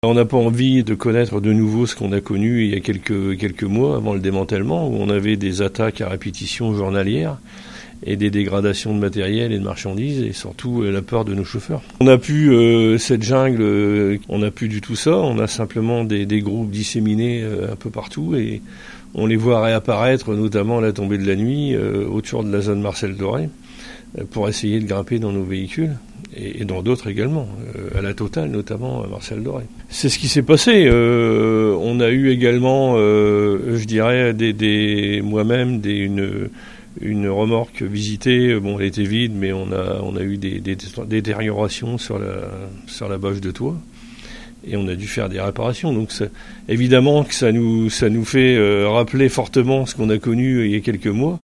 On n'a pas envie de connaître de nouveau ce qu'on a connu il y a quelques mois avant le démantèlement, où on avait des attaques à répétition journalières et des dégradations de matériel et de marchandises, et surtout la peur de nos chauffeurs. On n'a plus cette jungle, on n'a plus du tout ça, on a simplement des groupes disséminés un peu partout, et on les voit réapparaître, notamment à la tombée de la nuit, autour de la zone Marcel Doré, pour essayer de grimper dans nos véhicules, et dans d'autres également, à la Totale notamment, à Marcel Doré. C'est ce qui s'est passé. On a eu également, je dirais, moi-même, une remorque visitée. Bon, elle était vide, mais on a eu des détériorations sur la bâche de toit. Et on a dû faire des réparations. Donc évidemment que ça nous fait rappeler fortement ce qu'on a connu il y a quelques mois.